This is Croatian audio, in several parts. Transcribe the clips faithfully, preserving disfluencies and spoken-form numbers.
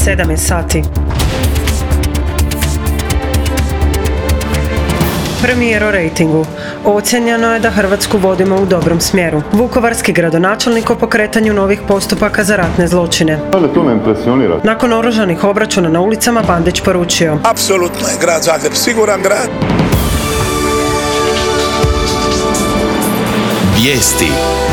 sedam je sati. Premijer o rejtingu. Ocjenjeno je da Hrvatsku vodimo u dobrom smjeru. Vukovarski gradonačelnik o pokretanju novih postupaka za ratne zločine. Ali to me impresionira. Nakon oružanih obračuna na ulicama Bandić poručio: apsolutno je grad Zagreb siguran grad. Vijesti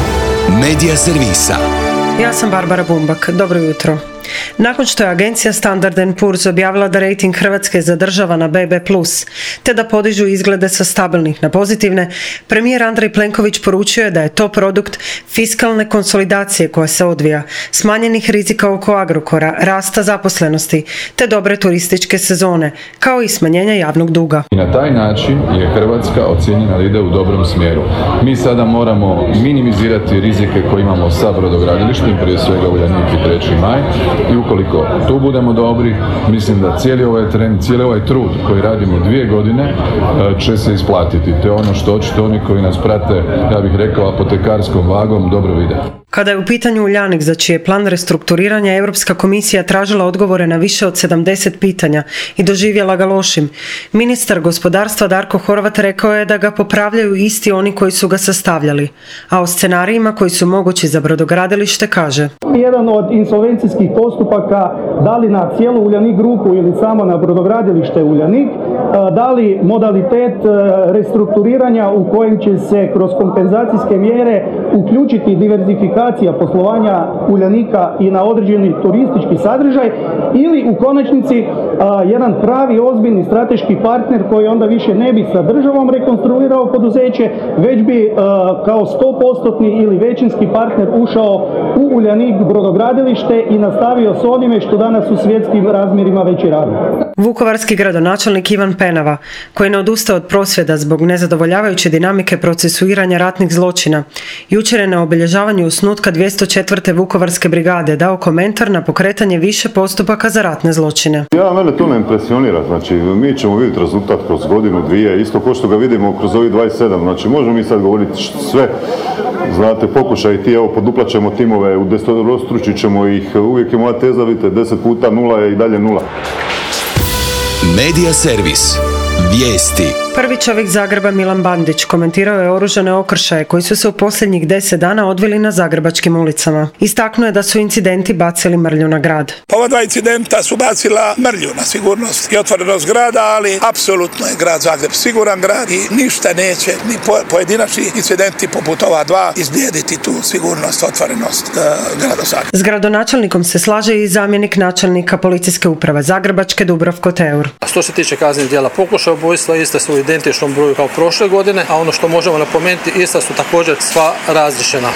Medija servisa. Ja sam Barbara Bumbak. Dobro jutro. Nakon što je agencija Standard and Poor's objavila da rejting Hrvatske zadržava na be be plus, te da podižu izglede sa stabilnih na pozitivne, premijer Andrej Plenković poručio je da je to produkt fiskalne konsolidacije koja se odvija, smanjenih rizika oko Agrokora, rasta zaposlenosti, te dobre turističke sezone, kao i smanjenja javnog duga. I na taj način je Hrvatska ocjenjena da ide u dobrom smjeru. Mi sada moramo minimizirati rizike koje imamo sa brodogradilištem, prije svega Uljanik i treći maj. I ukoliko tu budemo dobri, mislim da cijeli ovaj trend, cijeli ovaj trud koji radimo dvije godine će se isplatiti. To je ono što očito oni koji nas prate, ja bih rekao, apotekarskom vagom dobro vide. Kada je u pitanju Uljanik, za čiji je plan restrukturiranja, Europska komisija tražila odgovore na više od sedamdeset pitanja i doživjela ga lošim, ministar gospodarstva Darko Horvat rekao je da ga popravljaju isti oni koji su ga sastavljali, a o scenarijima koji su mogući za brodogradilište kaže: jedan od insolvencijskih postupaka, da li na cijelu Uljanik grupu ili samo na brodogradilište Uljanik, da li modalitet restrukturiranja u kojem će se kroz kompenzacijske mjere uključiti diverzifikacija poslovanja Uljanika i na određeni turistički sadržaj, ili u konačnici jedan pravi ozbiljni strateški partner koji onda više ne bi sa državom rekonstruirao poduzeće, već bi kao sto posto ili većinski partner ušao u Uljanik brodogradilište i nastavio s onime što danas u svjetskim razmjerima već i radi. Vukovarski gradonačelnik Ivan Penava, koji ne odustaje od prosvjeda zbog nezadovoljavajuće dinamike procesuiranja ratnih zločina, jučer je na obilježavanju osnutka dvjesto četvrte Vukovarske brigade dao komentar na pokretanje više postupaka za ratne zločine. Ja, mene to ne impresionira. Znači, mi ćemo vidjeti rezultat kroz godinu, dvije, isto ko što ga vidimo kroz ovih dvadeset sedam. Znači, možemo mi sad govoriti sve, znate, pokušaj ti, evo, poduplaćemo timove, udesetostručit ćemo ih, uvijek je moja teza, vidite, deset puta nula je i dalje nula. Medija servis. Vijesti. Prvi čovjek Zagreba Milan Bandić komentirao je oružane okršaje koji su se u posljednjih deset dana odvili na zagrebačkim ulicama. Istaknuo je da su incidenti bacili mrlju na grad. Ova dva incidenta su bacila mrlju na sigurnost i otvorenost grada, ali apsolutno je grad Zagreb siguran grad i ništa neće, ni pojedinačni incidenti poput ova dva, izblijediti tu sigurnost, otvorenost uh, grada Zagreba. S gradonačelnikom se slaže i zamjenik načelnika policijske uprave Zagrebačke Dubravko Teur. A što se tiče kaznenih djela pokušaja ubojstva, iste su u identičnom broju kao prošle godine, a ono što možemo napomenuti, ista su također sva razriješena.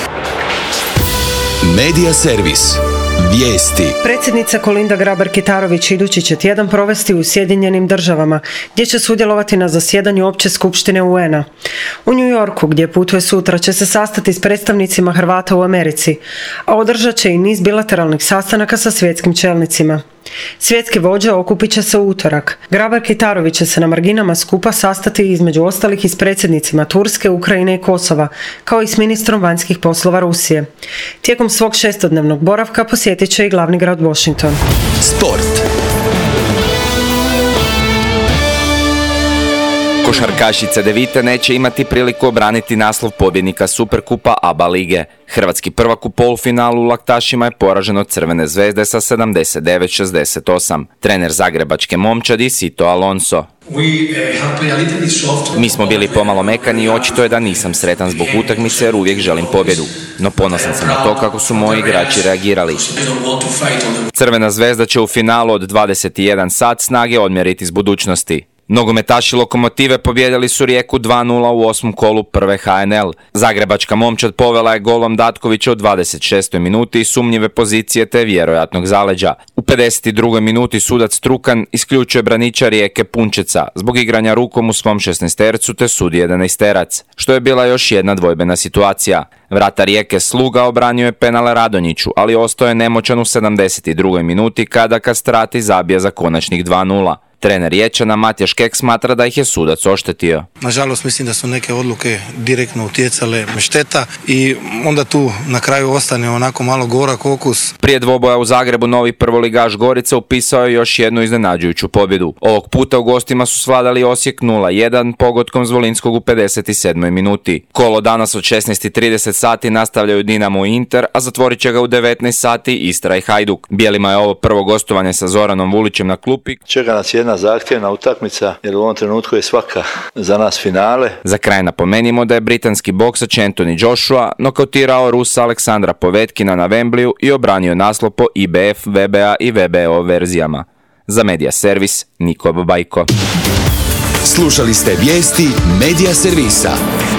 Medija servis. Vijesti. Predsjednica Kolinda Grabar-Kitarović idući će tjedan provesti u Sjedinjenim državama, gdje će sudjelovati na zasjedanju Opće skupštine U N-a. U New Yorku, gdje putuje sutra, će se sastati s predstavnicima Hrvata u Americi, a održat će i niz bilateralnih sastanaka sa svjetskim čelnicima. Svjetski vođa okupit će se u utorak. Grabar-Kitarović će se na marginama skupa sastati između ostalih i s predsjednicima Turske, Ukrajine i Kosova, kao i s ministrom vanjskih poslova Rusije. Tijekom svog šestodnevnog boravka posjetit će i glavni grad Washington. Sport. Košarkaši Cedevite neće imati priliku obraniti naslov pobjednika Superkupa A B A lige. Hrvatski prvak u polufinalu u Laktašima je poražen od Crvene zvezde sa sedamdeset devet šezdeset osam. Trener zagrebačke momčadi Sito Alonso: mi smo bili pomalo mekani i očito je da nisam sretan zbog utakmice jer uvijek želim pobjedu. No ponosan sam na to kako su moji igrači reagirali. Crvena zvezda će u finalu od dvadeset jedan sat snage odmjeriti s budućnosti. Nogometaši Lokomotive pobijedili su Rijeku dva nula u osmom kolu prve H N L. Zagrebačka momčad povela je golom Datkovića u dvadeset šestoj minuti iz sumnjive pozicije te vjerojatnog zaleđa. U pedeset drugoj minuti sudac Strukan isključuje braniča Rijeke Punčeca zbog igranja rukom u svom šesnaestercu te sudi jedanaesterac, što je bila još jedna dvojbena situacija. Vratar Rijeke Sluga obranio je penal Radonjiću, ali ostao je nemoćan u sedamdeset drugoj minuti kada Kastrati zabija za konačnih dva nula. Trener Riječana Matija Škek smatra da ih je sudac oštetio. Nažalost, mislim da su neke odluke direktno utjecale šteta i onda tu na kraju ostane onako malo gorak okus. Prije dvoboja u Zagrebu novi prvoligaš Gorica upisao je još jednu iznenađujuću pobjedu. Ovog puta u gostima su svladali Osijek nula jedan pogodkom Zvolinskog u pedeset sedmoj minuti. Kolo danas od šesnaest i trideset sati nastavljaju Dinamo i Inter, a zatvorit će ga u devetnaest sati Istra i Hajduk. Bijelima je ovo prvo gostovanje sa Zoranom Vulićem na klupi. Čeka nas jedna zahtjevna utakmica jer u ovom trenutku je svaka za nas finale. Za kraj napomenimo da je britanski boksač Anthony Joshua nokautirao Rusa Aleksandra Povetkina na Wembleyu i obranio naslov po I B F, V B A i V B O verzijama. Za Medija Servis, Niko Babajko. Slušali ste vijesti Medija Servisa.